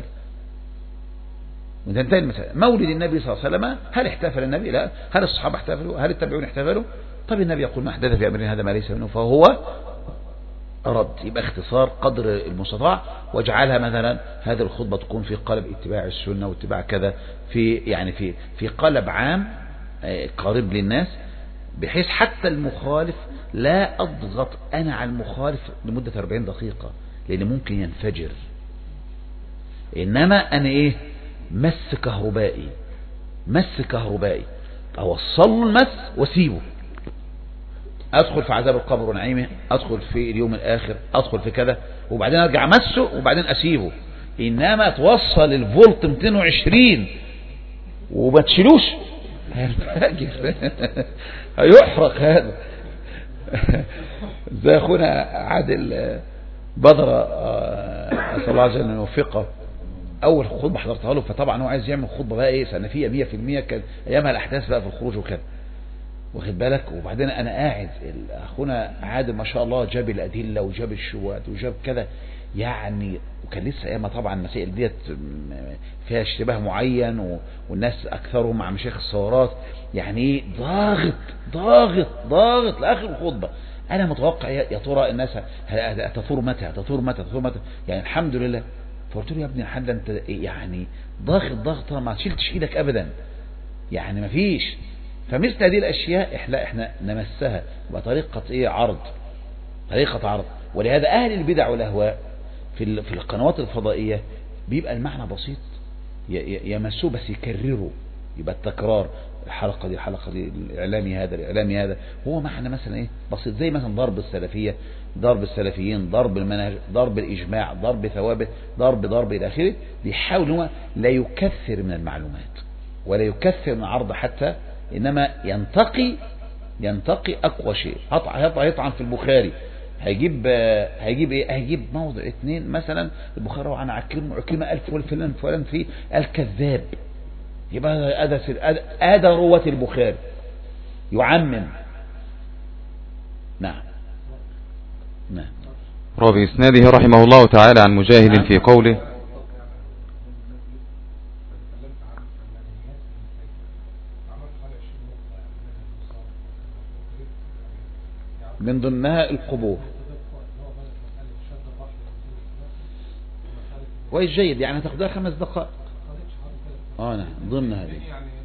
مولد النبي صلى الله عليه وسلم، هل احتفل النبي؟ لا. هل الصحابة احتفلوا؟ هل التابعون احتفلوا؟ طب النبي يقول: ما أحدث في أمرنا هذا ما ليس منه فهو رد. يبقى اختصار قدر المستطاع، واجعلها مثلا هذه الخطبة تكون في قالب اتباع السنة واتباع كذا، في يعني في قالب عام قريب للناس، بحيث حتى المخالف لا أضغط أنا على المخالف لمدة 40 دقيقة لأن ممكن ينفجر. إنما أنا إيه؟ مس كهربائي أوصل له المس وسيبه، أدخل في عذاب القبر ونعيمه، أدخل في اليوم الآخر، أدخل في كذا، وبعدين أرجع مسه وبعدين أسيبه. إنما توصل الفولت 220 وما تشيلوش هيحرق هذا. زي أخونا عادل بدر أسأل الله عز وجل أن يوفقه، أول خطبة حضرتها له، فطبعا هو عايز يعمل خطبة بقى إيه سنفية 100%، كان أيامها الأحداث بقى في الخروج وكذا، واخد بالك. وبعدين أنا قاعد، أخونا عادل ما شاء الله جاب الأدلة وجاب الشبهات وجاب كذا يعني، وكان لسه أيامها طبعا المسائل ديت فيها اشتباه معين، والناس أكثرهم مع مشايخ الثورات، يعني إيه ضاغط لآخر الخطبة. أنا متوقع يا ترى الناس هتثور متى، يعني الحمد لله. فقلت له: يا ابني الحاج أنت يعني ضاغط ما شلتش إيدك أبدا، يعني ما فيش. فمثل هذه الأشياء احنا نمسها بطريقة إيه؟ طريقة عرض. ولهذا أهل البدع والأهواء في القنوات الفضائية بيبقى المعنى بسيط، يمسوه بس يكرروا، يبقى التكرار، الحلقة دي الإعلامي هذا هو معنى مثلا إيه؟ بسيط، زي مثلا ضرب السلفية، ضرب السلفيين، ضرب المنهج، ضرب الإجماع، ضرب ثوابت، ضرب إلى آخره. بيحاول هو لا يكثر من المعلومات ولا يكثر من عرض حتى، إنما ينتقي أقوى شيء. هيطعن في البخاري، هيجيب إيه؟ هيجيب موضع 2 مثلا، البخاري عن عكرمة ألف فلان فيه الكذاب، يبقى هذا رواه البخاري، يعمم. نعم. رابع إسناده رحمه الله تعالى عن مجاهد في قوله: من ضمنها القبور، والجيد يعني هتاخدها 5 دقائق. نعم ضمن هذه.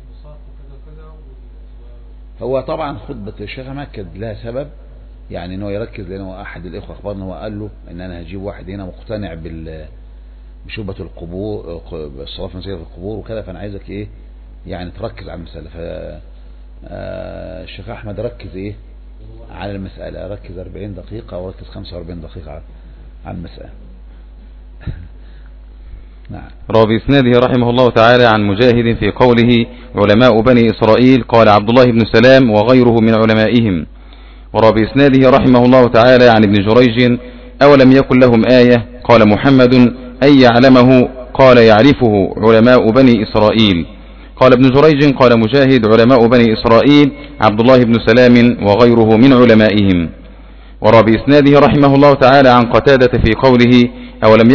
هو طبعا خطبة الشيخ مكد لها سبب، يعني انه يركز، لانه احد الاخوة اخبرنا وقال له ان انا هجيب واحد هنا مقتنع بشبهة القبور، الصلاة في مسجد القبور وكذا، فانا عايزك ايه يعني تركز على المسألة. فالشيخ احمد ركز ايه على المسألة، ركز 40 دقيقة وركز 45 دقيقة على المسألة. نعم. روى بإسناده رحمه الله تعالى عن مجاهد في قوله علماء بني إسرائيل قال عبد الله بن سلام وغيره من علمائهم. وروى بإسناده رحمه الله تعالى عن ابن جريج أولم يكن لهم آية قال محمد أي يعلمه قال يعرفه علماء بني إسرائيل. قال ابن جريج قال مجاهد علماء بني إسرائيل عبد الله بن سلام وغيره من علمائهم. وروى بإسناده رحمه الله تعالى عن قتادة في قوله أولم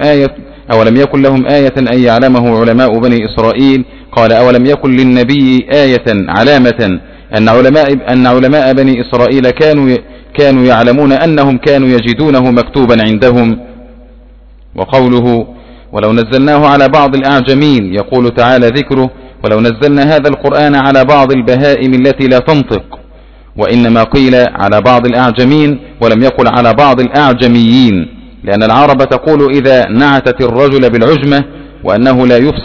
يكن لهم آية أن يعلمه علماء بني إسرائيل قال أولم يكن للنبي آية علامة أن علماء بني إسرائيل كانوا يعلمون أنهم كانوا يجدونه مكتوبا عندهم. وقوله ولو نزلناه على بعض الأعجمين يقول تعالى ذكره ولو نزلنا هذا القرآن على بعض البهائم التي لا تنطق، وإنما قيل على بعض الأعجمين ولم يقل على بعض الأعجميين، لأن العرب تقول إذا نعتت الرجل بالعجمة وأنه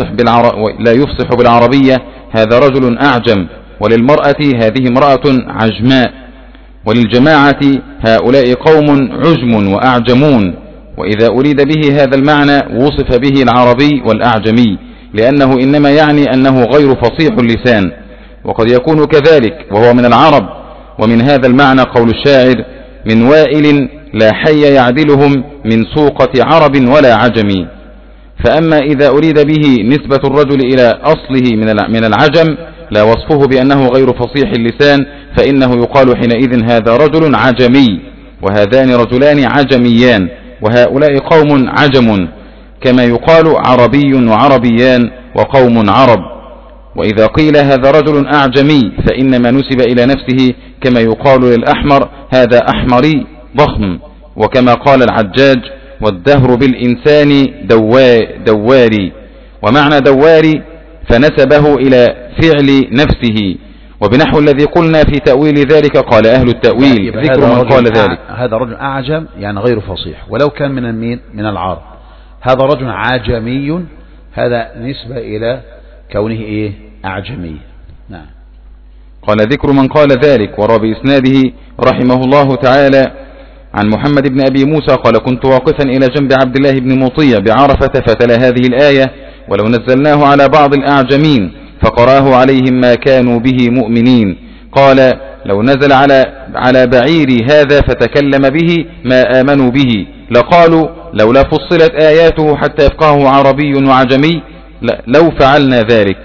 لا يفصح بالعربية هذا رجل أعجم، وللمرأة هذه امرأة عجماء، وللجماعة هؤلاء قوم عجم وأعجمون. وإذا أريد به هذا المعنى وصف به العربي والأعجمي، لأنه إنما يعني أنه غير فصيح اللسان، وقد يكون كذلك وهو من العرب. ومن هذا المعنى قول الشاعر من وائل لا حي يعدلهم من سوقة عرب ولا عجم. فأما إذا أريد به نسبة الرجل إلى أصله من العجم لا وصفه بأنه غير فصيح اللسان، فإنه يقال حينئذ هذا رجل عجمي، وهذان رجلان عجميان، وهؤلاء قوم عجم، كما يقال عربي وعربيان وقوم عرب. وإذا قيل هذا رجل أعجمي فإنما نسب إلى نفسه، كما يقال للأحمر هذا أحمري ضخم، وكما قال العجاج والدهر بالإنسان دواري، ومعنى دواري فنسبه إلى فعل نفسه. وبنحو الذي قلنا في تأويل ذلك قال أهل التأويل ذكر من قال ذلك. هذا رجل أعجم يعني غير فصيح، ولو كان من العرب. هذا رجل عجمي، هذا نسبة إلى كونه أعجمي. نعم. قال ذكر من قال ذلك. وروى بإسناده رحمه الله تعالى عن محمد بن أبي موسى قال كنت واقفا إلى جنب عبد الله بن مطيع بعرفة فتلا هذه الآية ولو نزلناه على بعض الأعجمين فقراه عليهم ما كانوا به مؤمنين. قال لو نزل على بعيري هذا فتكلم به ما آمنوا به لقالوا لولا فصلت آياته حتى يفقهه عربي وعجمي لو فعلنا ذلك.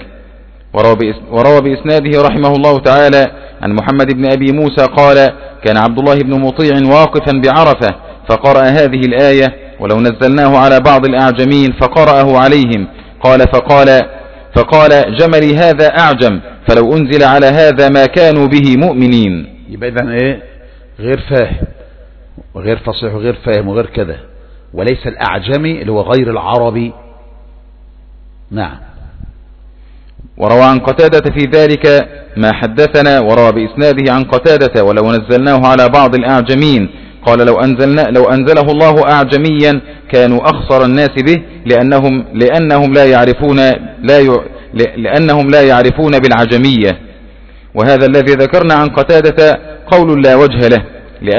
وروى بإسناده رحمه الله تعالى عن محمد بن أبي موسى قال كان عبد الله بن مطيع واقفا بعرفة فقرأ هذه الآية ولو نزلناه على بعض الأعجمين فقرأه عليهم. فقال جملي هذا أعجم فلو أنزل على هذا ما كانوا به مؤمنين. يبقى إذن غير فاهم وغير فصيح وغير فاهم وغير كذا، وليس الأعجمي اللي هو غير العربي. نعم. وروى عن قتادة في ذلك ما حدثنا. وروى بإسناده عن قتادة ولو نزلناه على بعض الأعجمين قال لو أنزله الله أعجميا كانوا أخسر الناس به لأنهم لا يعرفون بالعجمية. وهذا الذي ذكرنا عن قتادة قول لا وجه له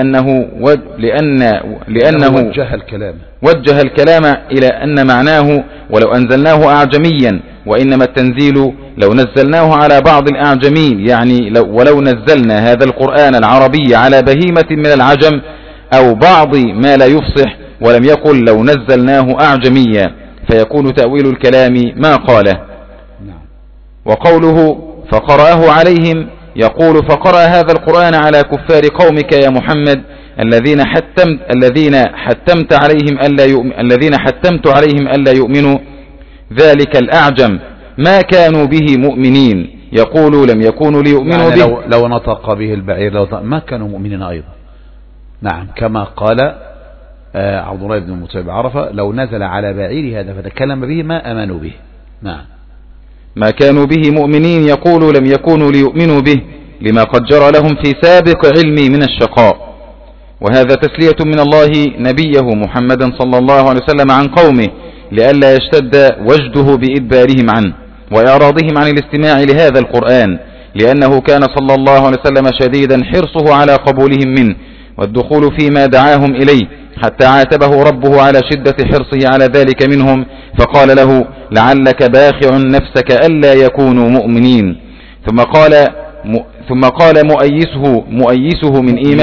لأنه وجه الكلام إلى أن معناه ولو أنزلناه أعجميا، وإنما التنزيل لو نزلناه على بعض الأعجمين، يعني ولو نزلنا هذا القرآن العربي على بهيمة من العجم أو بعض ما لا يفصح، ولم يقل لو نزلناه أعجميا، فيكون تأويل الكلام ما قاله. وقوله فقرأه عليهم يقول فقرأ هذا القرآن على كفار قومك يا محمد الذين حتمت عليهم ألا يؤمنوا ذلك الأعجم ما كانوا به مؤمنين يقول لم يكونوا ليؤمنوا به. لو نطق به البعير ما كانوا مؤمنين أيضا. نعم، كما قال عبد الله بن مطيع بعرفة لو نزل على بعير هذا فتكلم به ما أمنوا به. نعم. ما كانوا به مؤمنين يقول لم يكونوا ليؤمنوا به لما قد جرى لهم في سابق علمي من الشقاء. وهذا تسلية من الله نبيه محمدا صلى الله عليه وسلم عن قومه لئلا يشتد وجده بإدبارهم عنه وإعراضهم عن الاستماع لهذا القرآن، لأنه كان صلى الله عليه وسلم شديدا حرصه على قبولهم منه والدخول فيما دعاهم إليه، حتى عاتبه ربه على شدة حرصه على ذلك منهم، فقال له لعلك باخع نفسك ألا يكونوا مؤمنين. ثم قال مؤيسه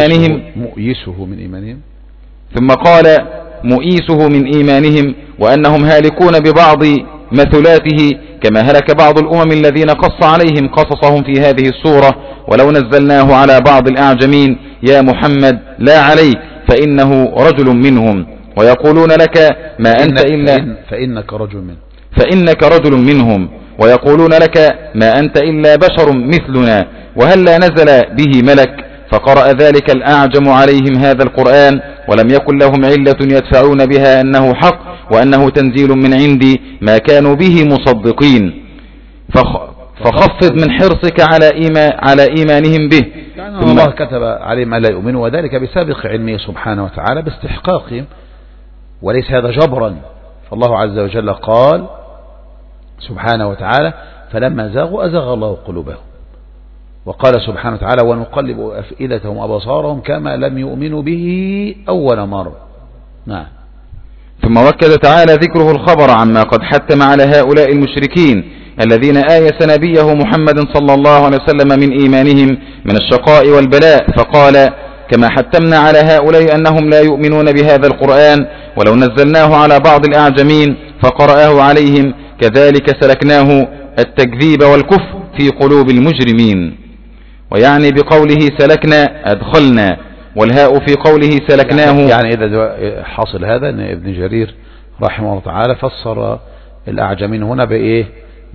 من إيمانهم وأنهم هالكون ببعض مثلاته كما هلك بعض الأمم الذين قص عليهم قصصهم في هذه السورة، ولو نزلناه على بعض الأعجمين يا محمد لا عليك فإنه رجل منهم، ويقولون لك ما أنت إلا فإنك رجل منهم، ويقولون لك ما أنت إلا بشر مثلنا وهل لا نزل به ملك. فقرأ ذلك الأعجم عليهم هذا القرآن ولم يكن لهم علة يدفعون بها أنه حق وأنه تنزيل من عندي ما كانوا به مصدقين، فخفض من حرصك على إيمانهم به. يعني الله كتب عليهم ألا يؤمنوا، وذلك بسابق علمه سبحانه وتعالى باستحقاقهم، وليس هذا جبرا. فالله عز وجل قال سبحانه وتعالى فلما زاغوا أزاغ الله قلوبهم، وقال سبحانه وتعالى ونقلب أفئدتهم وأبصارهم كما لم يؤمنوا به أول مرة. نعم. ثم وكد تعالى ذكره الخبر عما قد حتم على هؤلاء المشركين الذين آيس نبيه محمد صلى الله عليه وسلم من إيمانهم من الشقاء والبلاء، فقال كما حتمنا على هؤلاء أنهم لا يؤمنون بهذا القرآن ولو نزلناه على بعض الأعجمين فقرأه عليهم كذلك سلكناه التكذيب والكفر في قلوب المجرمين. ويعني بقوله سلكنا أدخلنا، والهاء في قوله سلكناه يعني إذا حاصل هذا أن ابن جرير رحمه الله تعالى فسر الأعجمين هنا بإيه؟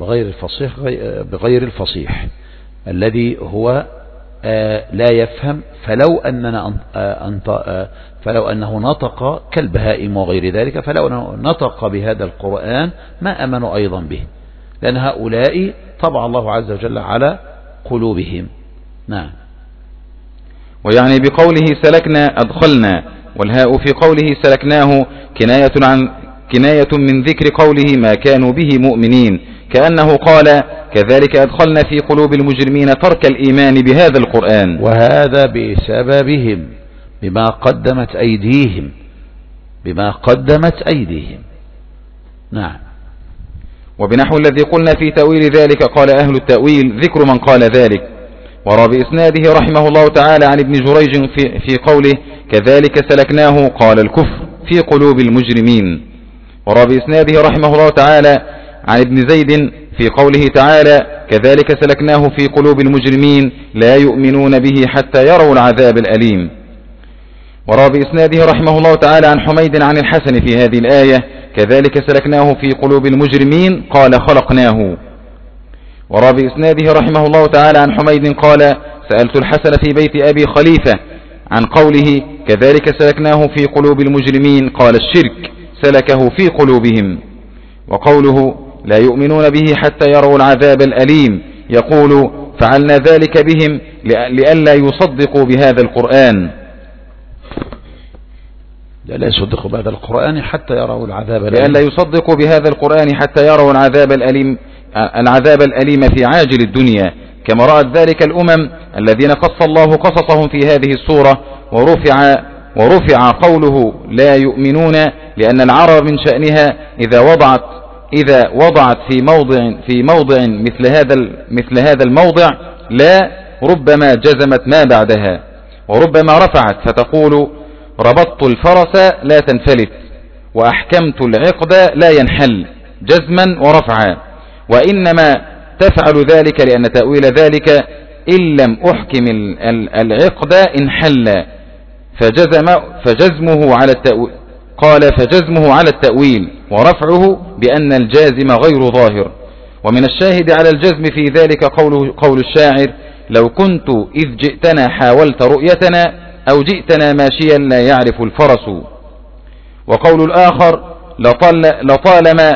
بغير الفصيح الذي هو لا يفهم، فلو أنه نطق كالبهائم وغير ذلك، فلو أنه نطق بهذا القرآن ما أمنوا أيضا به، لأن هؤلاء طبع الله عز وجل على قلوبهم. نعم. ويعني بقوله سلكنا أدخلنا، والهاء في قوله سلكناه كناية من ذكر قوله ما كانوا به مؤمنين، كأنه قال كذلك أدخلنا في قلوب المجرمين ترك الإيمان بهذا القرآن، وهذا بسببهم بما قدمت أيديهم. نعم. وبنحو الذي قلنا في تأويل ذلك قال أهل التأويل ذكر من قال ذلك. وروى بإسناده رحمه الله تعالى عن ابن جريج في قوله كذلك سلكناه قال الكفر في قلوب المجرمين. وروى بإسناده رحمه الله تعالى عن ابن زيد في قوله تعالى كذلك سلكناه في قلوب المجرمين لا يؤمنون به حتى يروا العذاب الأليم. وروى بإسناده رحمه الله تعالى عن حميد عن الحسن في هذه الآية كذلك سلكناه في قلوب المجرمين قال خلقناه. وروى بإسناده رحمه الله تعالى عن حميد قال سألت الحسن في بيت أبي خليفة عن قوله كذلك سلكناه في قلوب المجرمين قال الشرك سلكه في قلوبهم. وقوله لا يؤمنون به حتى يروا العذاب الأليم يقول فعلنا ذلك بهم لئلا يصدقوا بهذا القرآن، لا يصدقوا بهذا القرآن حتى يروا العذاب الأليم، لئلا يصدقوا بهذا القرآن حتى يروا العذاب الأليم في عاجل الدنيا، كما رأت ذلك الأمم الذين قص الله قصصهم في هذه السورة. ورفع قوله لا يؤمنون لأن العرب من شأنها إذا وضعت في موضع مثل هذا الموضع لا ربما جزمت ما بعدها، وربما رفعت فتقول ربطت الفرس لا تنفلت وأحكمت العقد لا ينحل جزما ورفعا، وإنما تفعل ذلك لأن تأويل ذلك إن لم أحكم العقد انحل فجزمه على التأويل. قال فجزمه على التأويل ورفعه بأن الجازم غير ظاهر. ومن الشاهد على الجزم في ذلك قول الشاعر لو كنت إذ جئتنا حاولت رؤيتنا أو جئتنا ماشيا لا يعرف الفرس. وقول الآخر لطالما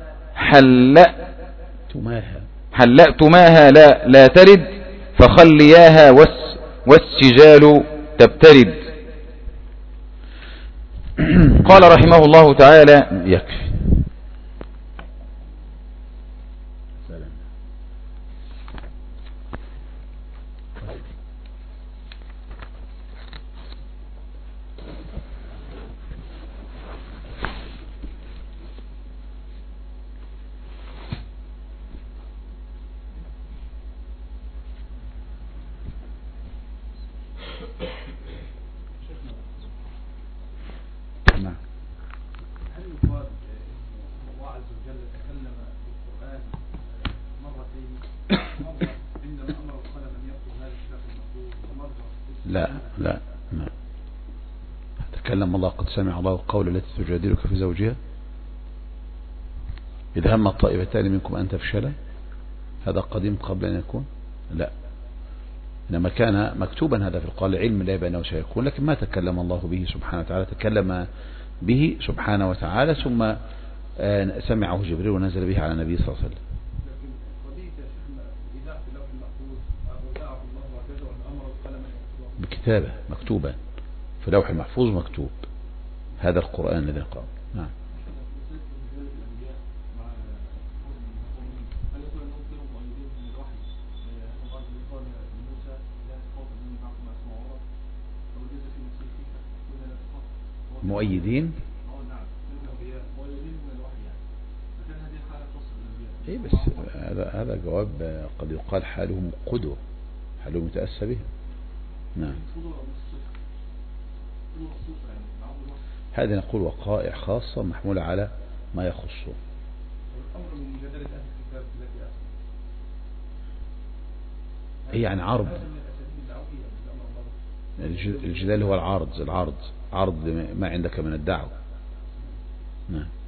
حلأتماها لا ترد فخلياها والسجال تبترد. قال رحمه الله تعالى يكفي. وجل تكلم بالقرآن مرتين، مرة عندما أمر القلم أن يكتب هذا الكتاب المكتوب، ومرة لا تكلم الله قد سمع الله القول التي تجادلك في زوجها إذا هم الطائفتان منكم أن تفشلا، هذا قديم قبل أن يكون، لا إنما كان مكتوبا هذا في القرآن علم الله بأنه سيكون، لكن ما تكلم الله به سبحانه وتعالى، تكلم به سبحانه وتعالى ثم سمعه جبريل ونزل به على النبي صلى الله عليه وسلم. لكن قضية يا شيخنا إذاعة اللوح المحفوظ أودعه الله عز وجل وأن أمر القلم أن يكتبه بكتابة مكتوبا في لوح المحفوظ مكتوب هذا القرآن الذي قام. نعم. مؤيدين ايه بس هذا جواب قد يقال حالهم قدوة، حالهم متأسى به. نعم هذا نقول وقائع خاصة محمولة على ما يخصه. ايه يعني عرض الجدال هو العرض عرض ما عندك من الدعوة. نعم.